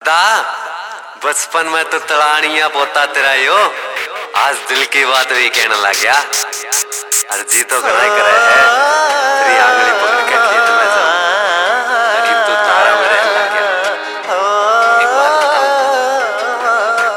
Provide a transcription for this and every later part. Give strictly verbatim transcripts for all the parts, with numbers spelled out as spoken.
दादा बचपन में तो तलानिया पोता तेरा यो, आज दिल की बात भी कहने लग गया। अर्जी तो घना करे है, तेरी आंगली पकड़ के खेत में जाऊं, करीब तो तारा में रहने लग गया। एक बात बताऊं,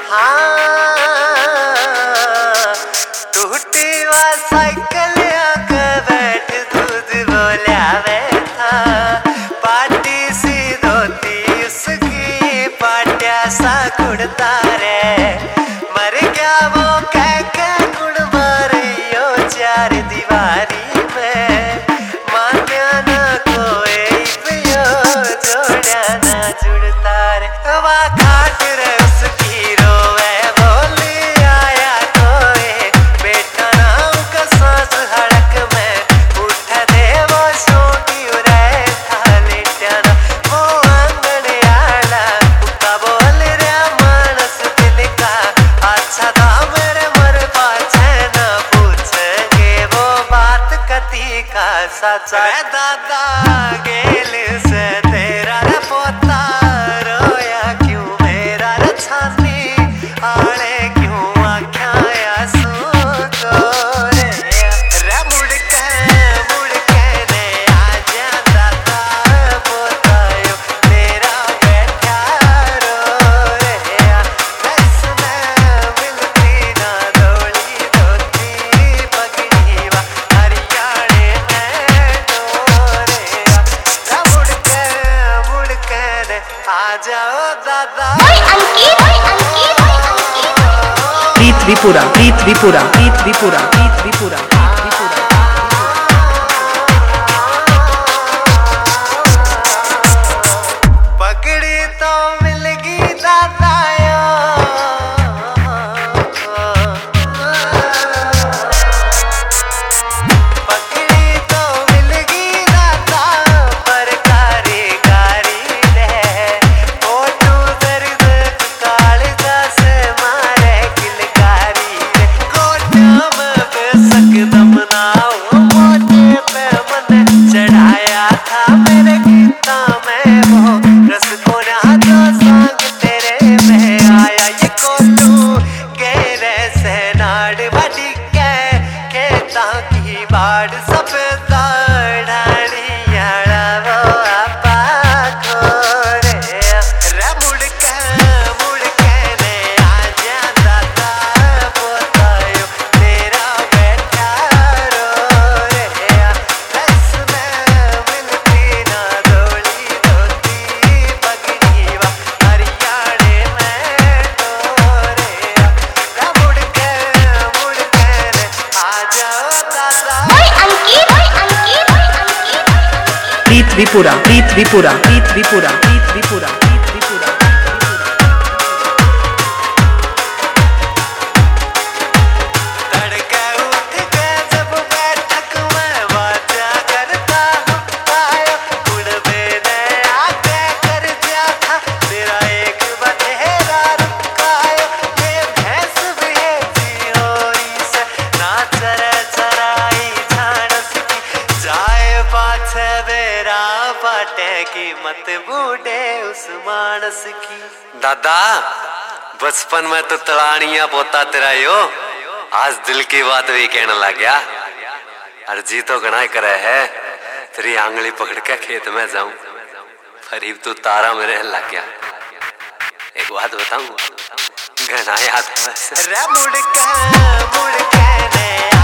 टूटी हुआ साइकिल आके बैठ दूध बोला बैठा, पाटी सी धोती उसकी पाटिया सा कुड़ता रे, मर गया वो कह के गुड़ मारियो चार दीवारी में, मान्या ना कोई पियो जोड़ा ना जुड़ता रे, वहाँ खाट रे उसकी रोवे बोली आया कोई बेटा नाम का सांस हड़क में उठ दे वो शोकी रे थाली ट्याना वो आंगन आला उका बोल रे मानस दिल का अच्छा था मेरे मर पाछे न पूछेंगे वो बात कती का सचा रे दादा गेल से तेरा रे पोता रोया क्यों मेरा रे छानी आले क्यों आँखा आंसू को रे रे मुड़ के मुड़ के ने आजा दादा पोता यो तेरा बैठा रो रे वैसने मिलती ना धोली धोती पगड़ी वा हरियाणे में डोरे रे मुड़ के मुड़ के ने आ जाओ दादा। प्रीत त्रिपुरा प्रीत त्रिपुरा प्रीत त्रिपुरा प्रीत त्रिपुरा प्रीत त्रिपुरा पगड़ी तो मिलगी दादा यो, पगड़ी तो मिलगी दादा पर कारीगारी रे, फोटू दर्द कालजा से मारे किलकारी रे, कोठा में बेसक दम ना हो मोटे पे मन चढ़ाया था मेरे गीता में वो रस कोना तो संग तेरे में आया ये कोलू गेरे से नाड़ बड़ी के खेता की बाड़ सफेद ढाड़ियाड़ा वो आपा खोरे रे मुड़ के मुड़ के ने आजा दादा पोता यो तेरा बैठा रो रे वैसने मिलती ना धोली धोती पगड़ी वा हरियाणे में डोरे रे मुड़ के मुड़ के ने आ जाओ दादा। प्रीत त्रिपुरा प्रीत त्रिपुरा प्रीत त्रिपुरा प्रीत त्रिपुरा प्रीत त्रिपुरा तड़के उठ के जब बैठक में बाजा करता हूँ आयो गुड़बे ने आके कर दिया था तेरा एक बतेरा रुकायो, ये भैंस भी है जियोरी से ना चरे चराई झाड़स की जाए पाछे बेरा पाटे की मत बूढ़े उस मानस की। दादा बचपन में तो तलानिया पोता तेरा यो, आज दिल की बात भी कहने लग गया। अर्जी तो घना करे है, तेरी आंगली पकड़ के खेत में जाऊं, करीब तो तारा में रहने लग गया। एक बात बताऊं, घना याद है वैसे। रे मुड़ के मुड़ के ने